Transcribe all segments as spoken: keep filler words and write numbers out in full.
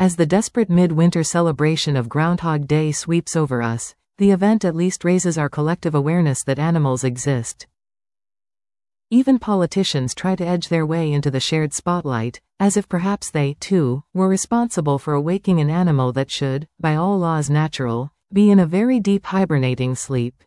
As the desperate mid-winter celebration of Groundhog Day sweeps over us, the event at least raises our collective awareness that animals exist. Even politicians try to edge their way into the shared spotlight, as if perhaps they, too, were responsible for awaking an animal that should, by all laws natural, be in a very deep hibernating sleep.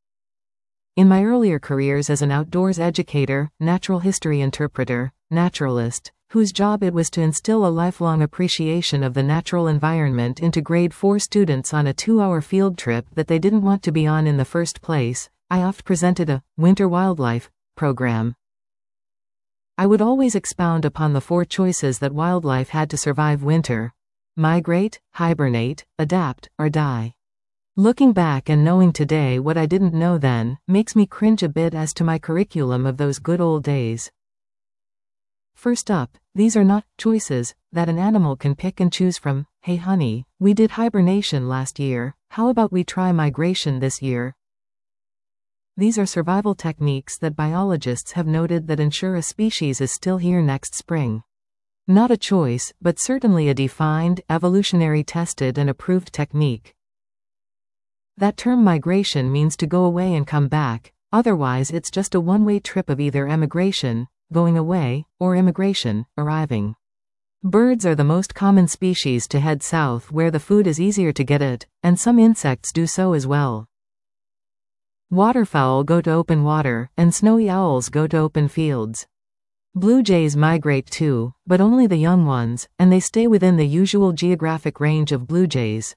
In my earlier careers as an outdoors educator, natural history interpreter, naturalist, whose job it was to instill a lifelong appreciation of the natural environment into grade four students on a two-hour field trip that they didn't want to be on in the first place, I oft presented a winter wildlife program. I would always expound upon the four choices that wildlife had to survive winter: migrate, hibernate, adapt, or die. Looking back and knowing today what I didn't know then, makes me cringe a bit as to my curriculum of those good old days. First up, these are not choices that an animal can pick and choose from. Hey honey, we did hibernation last year, how about we try migration this year? These are survival techniques that biologists have noted that ensure a species is still here next spring. Not a choice, but certainly a defined, evolutionary tested and approved technique. That term migration means to go away and come back, otherwise it's just a one-way trip of either emigration, going away, or immigration, arriving. Birds are the most common species to head south where the food is easier to get at, and some insects do so as well. Waterfowl go to open water, and snowy owls go to open fields. Blue jays migrate too, but only the young ones, and they stay within the usual geographic range of blue jays.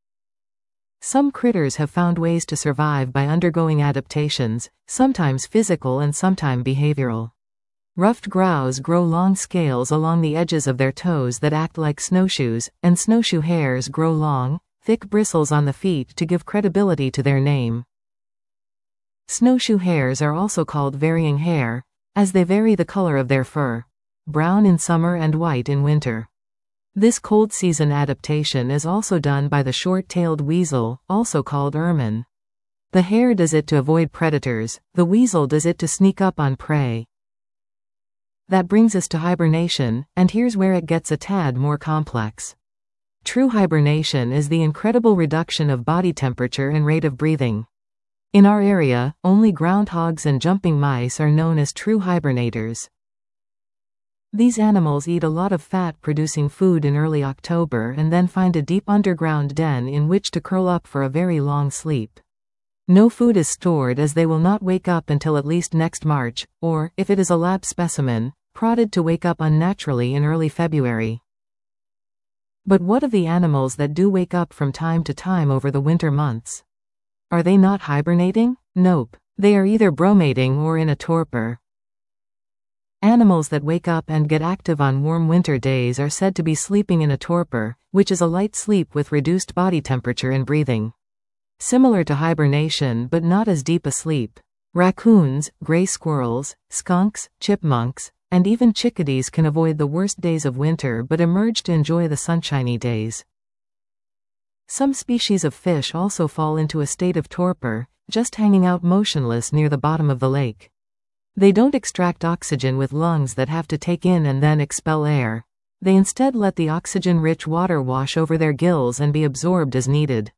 Some critters have found ways to survive by undergoing adaptations, sometimes physical and sometimes behavioral. Ruffed grouse grow long scales along the edges of their toes that act like snowshoes, and snowshoe hares grow long, thick bristles on the feet to give credibility to their name. Snowshoe hares are also called varying hare, as they vary the color of their fur, brown in summer and white in winter. This cold season adaptation is also done by the short-tailed weasel, also called ermine. The hare does it to avoid predators, the weasel does it to sneak up on prey. That brings us to hibernation, and here's where it gets a tad more complex. True hibernation is the incredible reduction of body temperature and rate of breathing. In our area, only groundhogs and jumping mice are known as true hibernators. These animals eat a lot of fat-producing food in early October and then find a deep underground den in which to curl up for a very long sleep. No food is stored as they will not wake up until at least next March, or, if it is a lab specimen, prodded to wake up unnaturally in early February. But what of the animals that do wake up from time to time over the winter months? Are they not hibernating? Nope. They are either bromating or in a torpor. Animals that wake up and get active on warm winter days are said to be sleeping in a torpor, which is a light sleep with reduced body temperature and breathing. Similar to hibernation but not as deep a sleep. Raccoons, gray squirrels, skunks, chipmunks, and even chickadees can avoid the worst days of winter but emerge to enjoy the sunshiny days. Some species of fish also fall into a state of torpor, just hanging out motionless near the bottom of the lake. They don't extract oxygen with lungs that have to take in and then expel air. They instead let the oxygen-rich water wash over their gills and be absorbed as needed.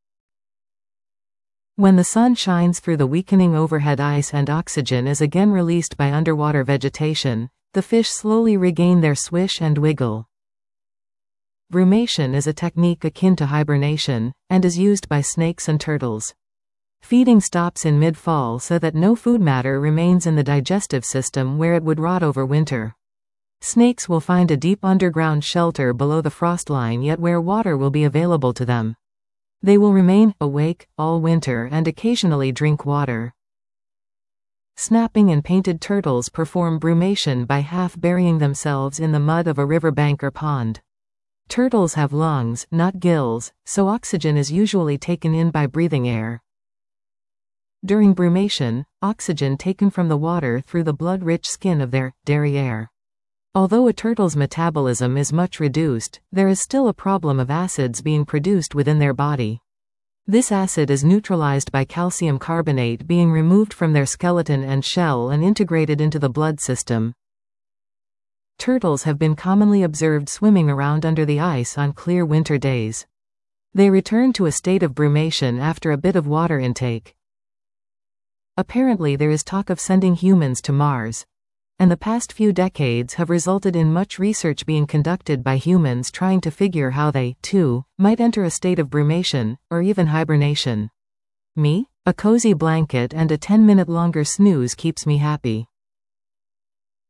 When the sun shines through the weakening overhead ice and oxygen is again released by underwater vegetation, the fish slowly regain their swish and wiggle. Brumation is a technique akin to hibernation, and is used by snakes and turtles. Feeding stops in mid-fall so that no food matter remains in the digestive system where it would rot over winter. Snakes will find a deep underground shelter below the frost line yet where water will be available to them. They will remain awake all winter and occasionally drink water. Snapping and painted turtles perform brumation by half burying themselves in the mud of a riverbank or pond. Turtles have lungs, not gills, so oxygen is usually taken in by breathing air. During brumation, oxygen taken from the water through the blood-rich skin of their derriere. Although a turtle's metabolism is much reduced, there is still a problem of acids being produced within their body. This acid is neutralized by calcium carbonate being removed from their skeleton and shell and integrated into the blood system. Turtles have been commonly observed swimming around under the ice on clear winter days. They return to a state of brumation after a bit of water intake. Apparently there is talk of sending humans to Mars. And the past few decades have resulted in much research being conducted by humans trying to figure how they, too, might enter a state of brumation, or even hibernation. Me? A cozy blanket and a ten minute longer snooze keeps me happy.